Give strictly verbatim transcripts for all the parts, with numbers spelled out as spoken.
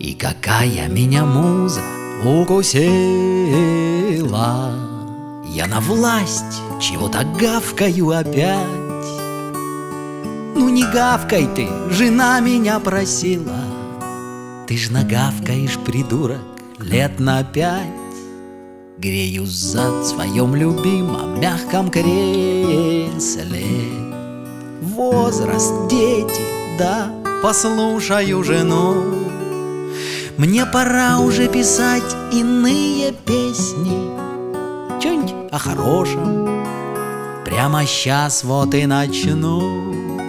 И какая меня муза укусила. Я на власть чего-то гавкаю опять. Ну не гавкай ты, жена меня просила. Ты ж нагавкаешь, придурок, лет на пять. Греюсь зад в своем любимом мягком кресле. Возраст, дети, да, послушаю жену. Мне пора уже писать иные песни, чё-нибудь о хорошем. Прямо сейчас вот и начну.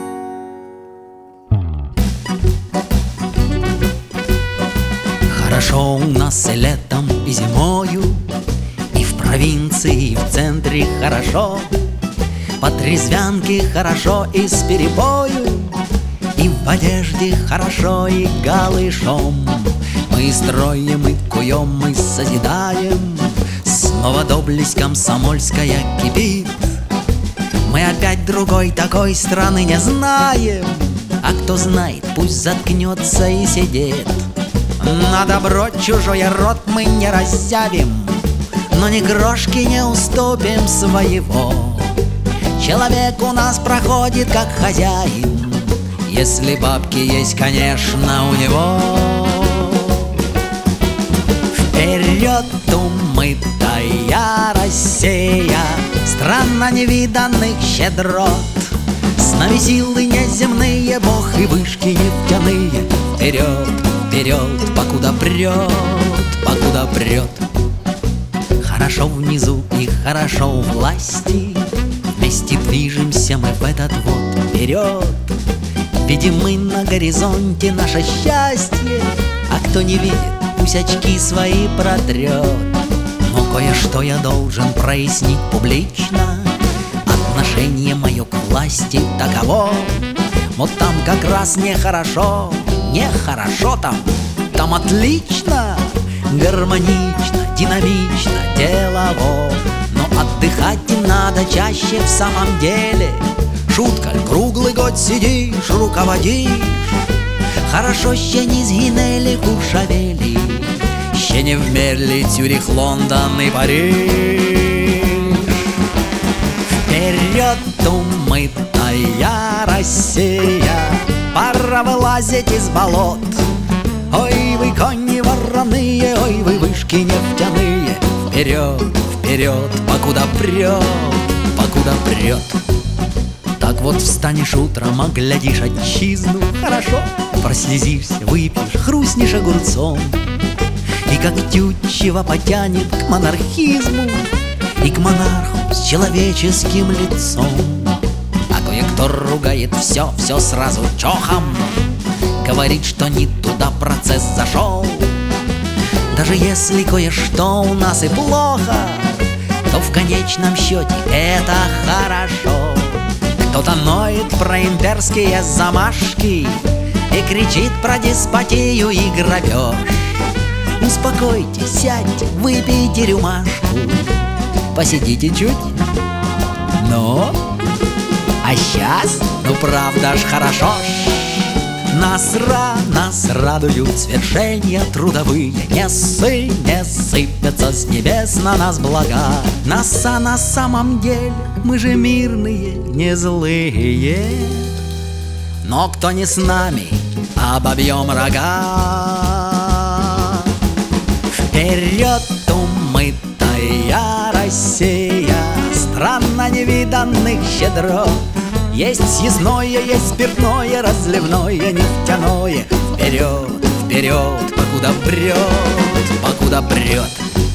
Хорошо у нас и летом, и зимою, и в провинции, и в центре хорошо. По трезвянке хорошо и с перебою, и в одежде хорошо, и голышом. Мы строим и куем, мы созидаем. Снова доблесть комсомольская кипит. Мы опять другой такой страны не знаем. А кто знает, пусть заткнется и сидит. На добро чужой рот мы не разъявим, но ни крошки не уступим своего. Человек у нас проходит как хозяин, если бабки есть, конечно, у него. Вперед, умытая Россия, страна невиданных щедрот. С нами силы неземные, бог и вышки нефтяные. Вперед, вперед, покуда прет, покуда прет. Хорошо внизу и хорошо у власти. Вместе движемся мы в этот вот вперед. Видим мы на горизонте наше счастье, а кто не видит, пусть очки свои протрет. Но кое-что я должен прояснить публично. Отношение мое к власти таково. Вот там как раз нехорошо, нехорошо там, там отлично, гармонично, динамично, делово. Но отдыхать им надо чаще в самом деле. Шутка, круглый год сидишь, руководишь. Хорошо ще не згинели кушавели, ще не вмерли Цюрих, Лондон и Париж. Вперед, умытая Россия, пора вылазить из болот. Ой, вы кони вороные, ой, вы вышки нефтяные. Вперед, вперед, покуда прет, покуда прет. Так вот встанешь утром, оглядишь отчизну. Хорошо, прослезишься, выпьешь, хрустнешь огурцом. И как тютчево потянет к монархизму и к монарху с человеческим лицом. А кое-кто ругает все, все сразу чохом. Говорит, что не туда процесс зашел. Даже если кое-что у нас и плохо, то в конечном счете это хорошо. Кто-то ноет про имперские замашки и кричит про деспотию и грабеж. Успокойтесь, сядьте, выпейте рюмашку, посидите чуть. Ну, а сейчас, ну правда ж хорошо ж. Нас, ра, нас радуют свершения трудовые. Не ссы, не сыпятся с небес на нас блага. Нас, а на самом деле мы же мирные, не злые. Но кто не с нами, обобьем рога. Вперед, умытая Россия, страна невиданных щедрот. Есть съестное, есть спиртное, разливное, нефтяное. Вперед, вперед, покуда прет, покуда прет.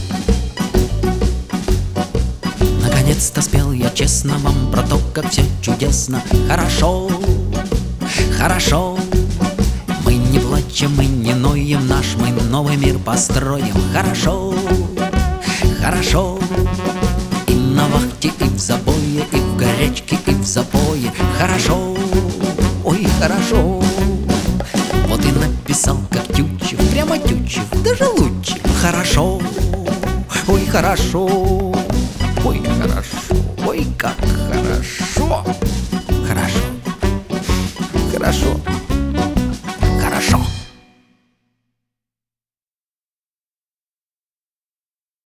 Наконец-то спел я честно вам про то, как все чудесно. Хорошо, хорошо. Мы не плачем, мы не ноем, наш мы новый мир построим. Хорошо, хорошо. И на вахте, и в забое, и в горячке, и в запое. Хорошо, ой, хорошо. Вот и написал, как Тютчев, прямо Тютчев, даже лучше. Хорошо, ой, хорошо, ой, хорошо, ой, как хорошо. Хорошо, хорошо.